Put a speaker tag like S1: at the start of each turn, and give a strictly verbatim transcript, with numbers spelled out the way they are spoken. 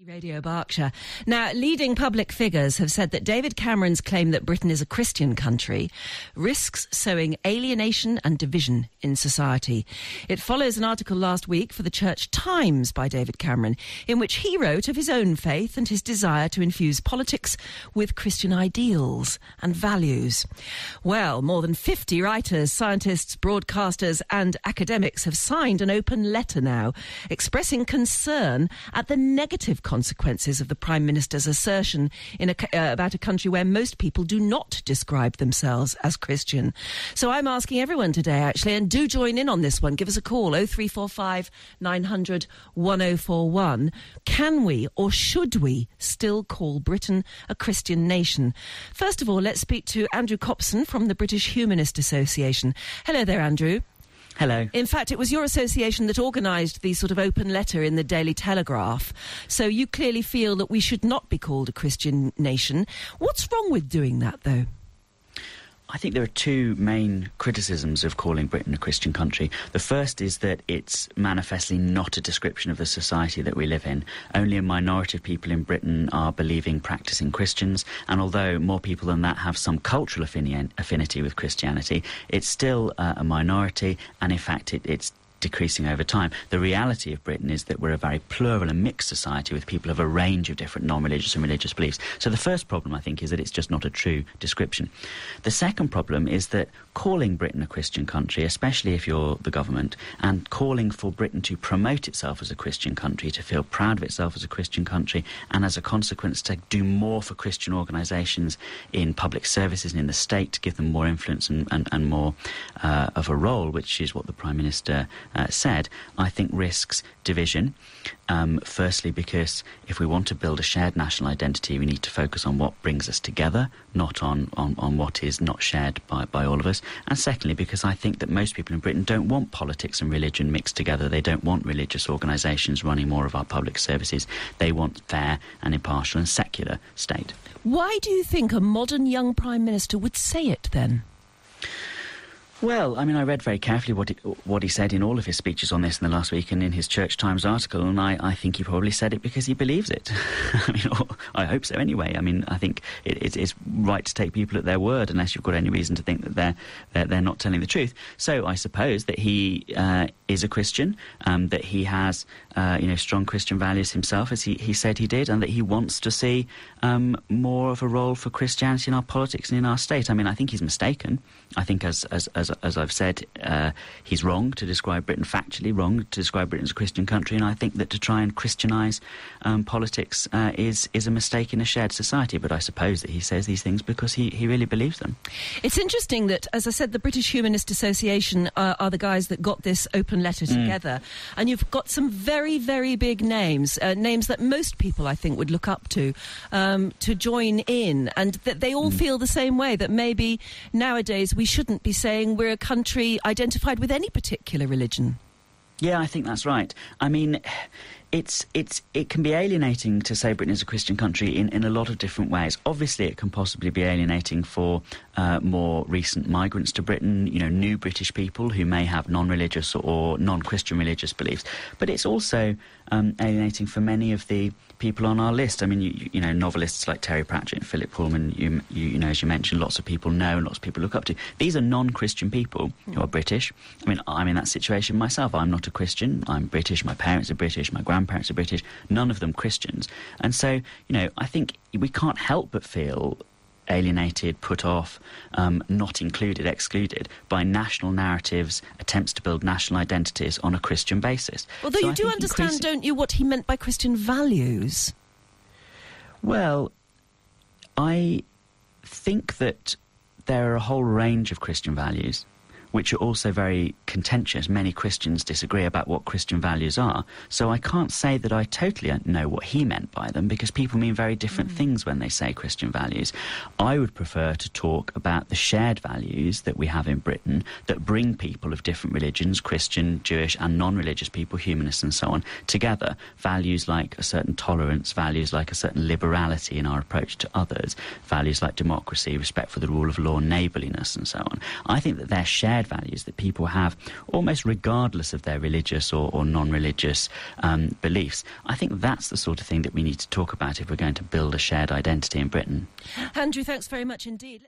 S1: Radio Berkshire. Now, leading public figures have said that David Cameron's claim that Britain is a Christian country risks sowing alienation and division in society. It follows an article last week for the Church Times by David Cameron, in which he wrote of his own faith and his desire to infuse politics with Christian ideals and values. Well, more than fifty writers, scientists, broadcasters and academics have signed an open letter now expressing concern at the negative consequences of the Prime Minister's assertion in a, uh, about a country where most people do not describe themselves as Christian. So I'm asking everyone today, actually, and do join in on this one. Give us a call, oh three four five, nine hundred, ten forty-one. Can we or should we still call Britain a Christian nation? First of all, let's speak to Andrew Copson from the British Humanist Association. Hello there, Andrew.
S2: Hello.
S1: In fact, it was your association that organised the sort of open letter in the Daily Telegraph. So you clearly feel that we should not be called a Christian nation. What's wrong with doing that, though?
S2: I think there are two main criticisms of calling Britain a Christian country. The first is that it's manifestly not a description of the society that we live in. Only a minority of people in Britain are believing, practising Christians, and although more people than that have some cultural affini- affinity with Christianity, it's still uh, a minority, and in fact it, it's decreasing over time. The reality of Britain is that we're a very plural and mixed society with people of a range of different non-religious and religious beliefs. So the first problem, I think, is that it's just not a true description. The second problem is that calling Britain a Christian country, especially if you're the government, and calling for Britain to promote itself as a Christian country, to feel proud of itself as a Christian country, and as a consequence to do more for Christian organisations in public services and in the state, to give them more influence and, and, and more uh, of a role, which is what the Prime Minister Uh, said, I think risks division. Um, firstly, because if we want to build a shared national identity, we need to focus on what brings us together, not on, on, on what is not shared by, by all of us. And secondly, because I think that most people in Britain don't want politics and religion mixed together. They don't want religious organisations running more of our public services. They want fair and impartial and secular state.
S1: Why do you think a modern young Prime Minister would say it then?
S2: Well, I mean, I read very carefully what he, what he said in all of his speeches on this in the last week and in his Church Times article, and I, I think he probably said it because he believes it. I mean, or, I hope so anyway. I mean, I think it, it, it's right to take people at their word unless you've got any reason to think that they're, they're, they're not telling the truth. So I suppose that he uh, is a Christian, um, that he has, uh, you know, strong Christian values himself, as he, he said he did, and that he wants to see um, more of a role for Christianity in our politics and in our state. I mean, I think he's mistaken. I think, as as as As I've said, uh, he's wrong to describe Britain, factually wrong to describe Britain as a Christian country, and I think that to try and Christianise um, politics uh, is is a mistake in a shared society. But I suppose that he says these things because he, he really believes them.
S1: It's interesting that, as I said, the British Humanist Association uh, are the guys that got this open letter together, mm. and you've got some very, very big names, uh, names that most people, I think, would look up to, um, to join in, and that they all mm. feel the same way, that maybe nowadays we shouldn't be saying we're a country identified with any particular religion.
S2: Yeah, I think that's right. I mean, it's it's it can be alienating to say Britain is a Christian country in, in a lot of different ways. Obviously, it can possibly be alienating for uh, more recent migrants to Britain, you know, new British people who may have non-religious or non-Christian religious beliefs. But it's also um, alienating for many of the people on our list. I mean, you, you know, novelists like Terry Pratchett and Philip Pullman, you, you, you know, as you mentioned, lots of people know and lots of people look up to. These are non-Christian people who are British. I mean, I'm in that situation myself. I'm not a Christian. I'm British. My parents are British. My grandparents are British. None of them Christians. And so, you know, I think we can't help but feel alienated, put off, um, not included, excluded by national narratives, attempts to build national identities on a Christian basis.
S1: Although so you I do understand, increasing... don't you, what he meant by Christian values?
S2: Well, I think that there are a whole range of Christian values which are also very contentious. Many Christians disagree about what Christian values are. So I can't say that I totally know what he meant by them, because people mean very different mm. things when they say Christian values. I would prefer to talk about the shared values that we have in Britain that bring people of different religions, Christian, Jewish and non-religious people, humanists and so on, together. Values like a certain tolerance, values like a certain liberality in our approach to others, values like democracy, respect for the rule of law, neighbourliness and so on. I think that they're shared shared values that people have almost regardless of their religious or, or non-religious um, beliefs. I think that's the sort of thing that we need to talk about if we're going to build a shared identity in Britain.
S1: Andrew, thanks very much indeed.